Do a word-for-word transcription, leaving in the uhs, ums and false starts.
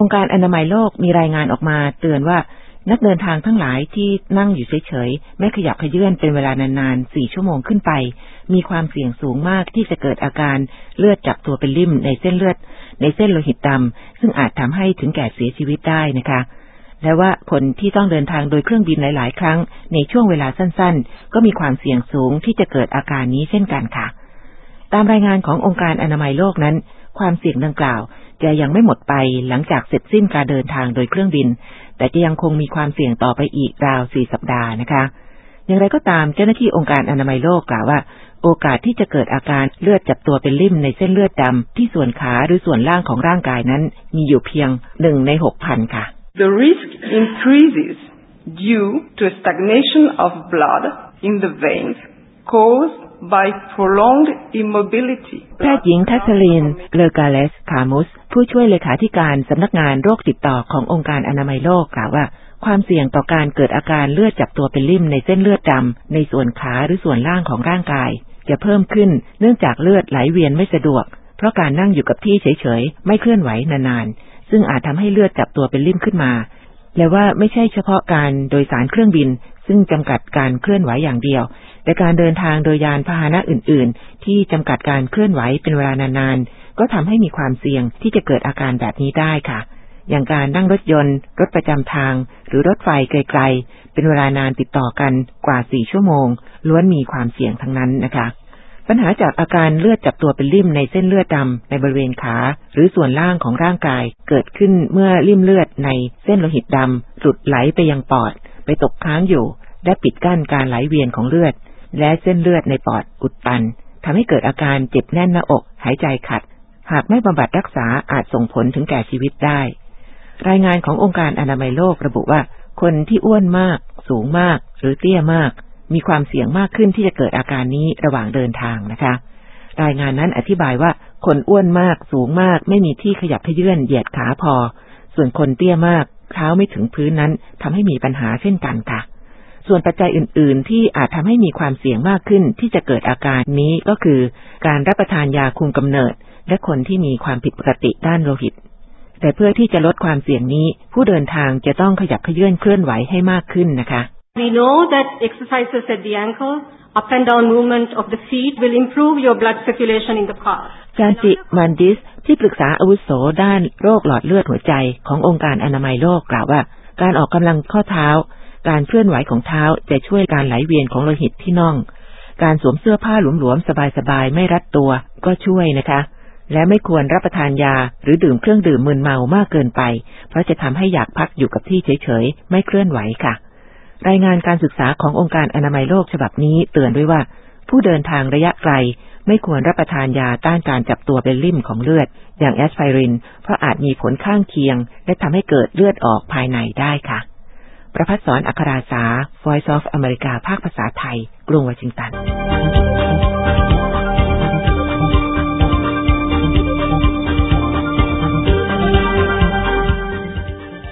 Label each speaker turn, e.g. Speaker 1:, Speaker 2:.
Speaker 1: องค์การอนามัยโลกมีรายงานออกมาเตือนว่านักเดินทางทั้งหลายที่นั่งอยู่เฉยๆไม่ขยับเขยื้อนเป็นเวลานานๆสี่ชั่วโมงขึ้นไปมีความเสี่ยงสูงมากที่จะเกิดอาการเลือดจับตัวเป็นริ่มในเส้นเลือดในเส้นโลหิตดำซึ่งอาจทำให้ถึงแก่เสียชีวิตได้นะคะและว่าคนที่ต้องเดินทางโดยเครื่องบินหลายๆครั้งในช่วงเวลาสั้นๆก็มีความเสี่ยงสูงที่จะเกิดอาการนี้เช่นกันค่ะตามรายงานขององค์การอนามัยโลกนั้นความเสี่ยงดังกล่าวจะยังไม่หมดไปหลังจากเสร็จสิ้นการเดินทางโดยเครื่องบินแต่จะยังคงมีความเสี่ยงต่อไปอีกราวสี่สัปดาห์นะคะอย่างไรก็ตามเจ้าหน้าที่องค์การอนามัยโลกกล่าวว่าโอกาสที่จะเกิดอาการเลือดจับตัวเป็นริ่มในเส้นเลือดดำที่ส่วนขาหรือส่วนล่างของร่างกายนั้นมีอยู่เพียงหนึ่งในหกพันค่ะ
Speaker 2: The risk increases due to a stagnation of blood in the veins caused by prolonged immobility
Speaker 1: แพทย์หญิงแคทเธอรีนเลอกาเลสคามุสผู้ช่วยเลขาธิการสำนักงานโรคติดต่อขององค์การอนามัยโลกกล่าวว่าความเสี่ยงต่อการเกิดอาการเลือดจับตัวเป็นริ่มในเส้นเลือดดำในส่วนขาหรือส่วนล่างของร่างกายจะเพิ่มขึ้นเนื่องจากเลือดไหลเวียนไม่สะดวกเพราะการนั่งอยู่กับที่เฉยๆไม่เคลื่อนไหวนานๆซึ่งอาจทำให้เลือดจับตัวเป็นริ่มขึ้นมาและว่าไม่ใช่เฉพาะการโดยสารเครื่องบินซึ่งจำกัดการเคลื่อนไหวอย่างเดียวแต่การเดินทางโดยยานพาหนะอื่นๆที่จำกัดการเคลื่อนไหวเป็นเวลานานๆก็ทำให้มีความเสี่ยงที่จะเกิดอาการแบบนี้ได้ค่ะอย่างการนั่งรถยนต์รถประจำทางหรือรถไฟไกลๆเป็นเวลานานติดต่อกันกว่าสี่ชั่วโมงล้วนมีความเสี่ยงทั้งนั้นนะคะปัญหาจากอาการเลือดจับตัวเป็นริ่มในเส้นเลือดดำในบริเวณขาหรือส่วนล่างของร่างกายเกิดขึ้นเมื่อริ่มเลือดในเส้นโลหิตดำหลุดไหลไปยังปอดไปตกค้างอยู่และปิดกั้นการไหลเวียนของเลือดและเส้นเลือดในปอดอุดตันทำให้เกิดอาการเจ็บแน่นหน้าอกหายใจขัดหากไม่บำบัดรักษาอาจส่งผลถึงแก่ชีวิตได้รายงานขององค์การอนามัยโลกระบุว่าคนที่อ้วนมากสูงมากหรือเตี้ยมากมีความเสี่ยงมากขึ้นที่จะเกิดอาการนี้ระหว่างเดินทางนะคะรายงานนั้นอธิบายว่าคนอ้วนมากสูงมากไม่มีที่ขยับเขยื้อนเหยียดขาพอส่วนคนเตี้ยมากเท้าไม่ถึงพื้นนั้นทำให้มีปัญหาเช่นกันค่ะส่วนปัจจัยอื่นๆที่อาจทำให้มีความเสี่ยงมากขึ้นที่จะเกิดอาการนี้ก็คือการรับประทานยาคุมกำเนิดและคนที่มีความผิดปกติด้านโลหิตแต่เพื่อที่จะลดความเสี่ยงนี้ผู้เดินทางจะต้องขยับเขยื้อนเคลื่อนไหวให้มากขึ้นนะคะ
Speaker 3: We know that exercises at the ankle, up and down movement of the feet will improve your blood circulation in the past.
Speaker 1: จานจิมันดิสที่ปรึกษาอาวุโสด้านโรคหลอดเลือดหัวใจขององค์การอนามัยโลกกล่าวว่าการออกกำลังข้อเท้าการเคลื่อนไหวของเท้าจะช่วยการไหลเวียนของโลหิตที่น่องการสวมเสื้อผ้าหลวมๆสบายๆไม่รัดตัวก็ช่วยนะคะและไม่ควรรับประทานยาหรือดื่มเครื่องดื่มมึนเมามากเกินไปเพราะจะทำให้อยากพักอยู่กับที่เฉยๆไม่เคลื่อนไหวค่ะรายงานการศึกษาขององค์การอนามัยโลกฉบับนี้เตือนด้วยว่าผู้เดินทางระยะไกลไม่ควรรับประทานยาต้านการจับตัวเป็นริ่มของเลือดอย่างแอสไพรินเพราะอาจมีผลข้างเคียงและทำให้เกิดเลือดออกภายในได้ค่ะประภัสสร อัคราสา Voice of America ภาคภาษาไทยกรุงวอชิงตัน